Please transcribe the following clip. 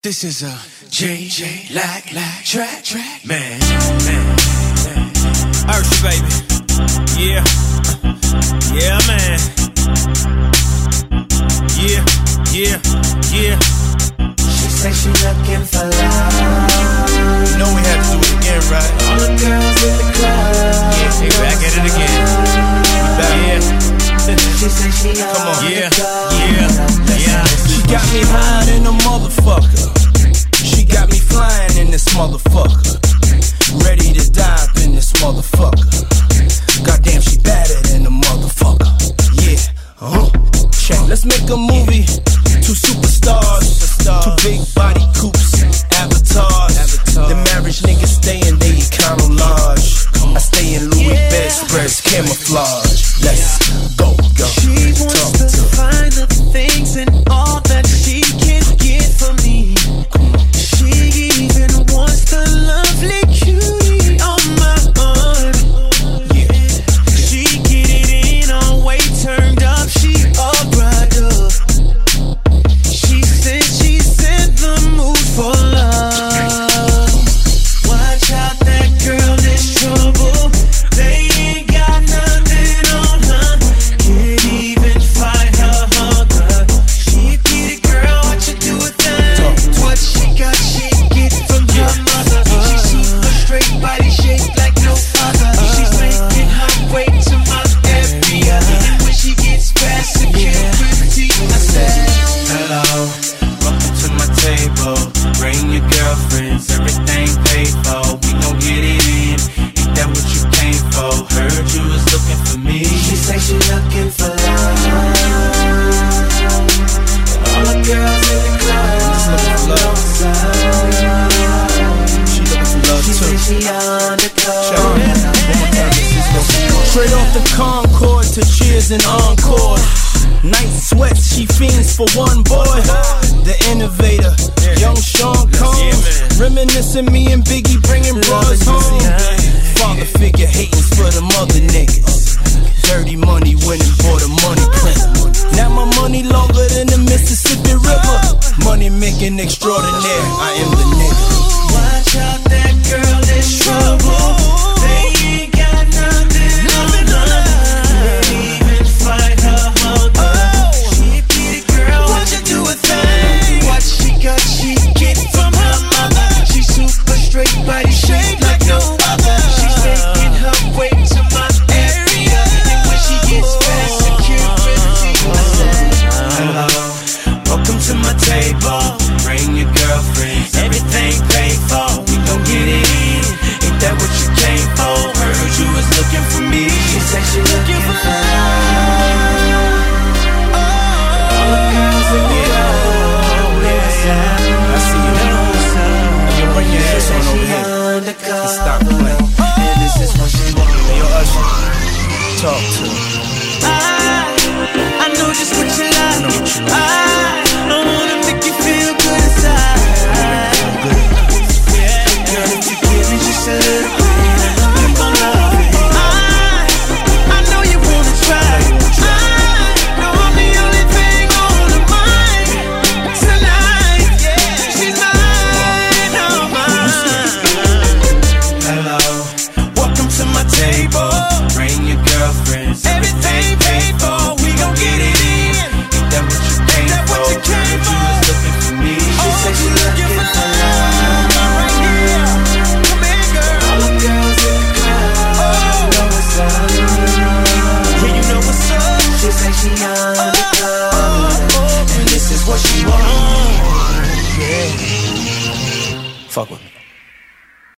This is a J Lack track, man. Ursh, baby. Yeah, man. Yeah. She say she looking for love. You know we had to do it again, right? All the girls in the club. Yeah, they back at it again. Yeah. She say she Come on. Yeah. She got me high in a motherfucker. She got me flying in this motherfucker. Ready to dive in this motherfucker. Goddamn, she badder than a motherfucker. Yeah, check. Let's make a movie. Two superstars, two big body coupes, avatars. The marriage niggas stay in they econo large. I stay in Louis bedspreads, camouflage. Let's go. She wants to find the things and all that she can get from me. She even wants the lovely cutie on my arm. Yeah. She get it in all way turned up. She all right up. She said she's in the mood for love. Watch out, that girl is trouble. They ain't got nothing on her. Can't even fight her hunger. She a kitty girl, what you do with that? What she got, she get from her mother. She super straight, body shaped like no other. She's making her way to my area. And when she gets past security, I said, hello, welcome to my table. Bring your girlfriends, everything paid for. We gon' get it in. Ain't that what you came for? Heard you was looking for me. she say she looking for love. All the girls in the club. Just looking for love. She looking for love She say too. she undercover. Straight off the Concorde to Cheers and Encore. Night sweats, she fiends for one boy. The innovator, young Sean Combs. Reminiscing me and Biggie bringing broads home. Father figure hatings for the mother niggas. Dirty money winning for the money print. Now my money longer than the Mississippi River. Money making extraordinaire, I am the nigga. Watch out, that girl is trouble. They ain't got nothing on her. Can't even fight her hunger. She a kitty girl, what you do with that? What she got, she get from her mother. She super straight, body shaped like no other. She's making her way to my area. And when she gets past security, I said, Hello, welcome to my table. Bring your girlfriends, everything paid for. We gon' get it in. Ain't that what you came for? Heard you was looking for me. she say she looking for love. All the girls in the club. I see you now. You bring your ass on over here. Stop playing. And this is what she wants. Hey, yo, Usher, talk to me. I know just what you like. I know what you like. I wanna make you feel good inside. Girl, if you give me just a little bit, I know you gon' love it. I know you wanna try. I know I'm the only thing on her mind tonight. She's mine, oh mine. Hello, welcome to my table. Bring your girlfriends, everything paid for. We gon' get it in. Ain't that what you came for? Heard you was looking for me. She said she looking for love. Right here, come here, girl. All the girls in the club know what's up. Yeah, you know what's up. She say she undercover, and this is what she wants. Fuck with me.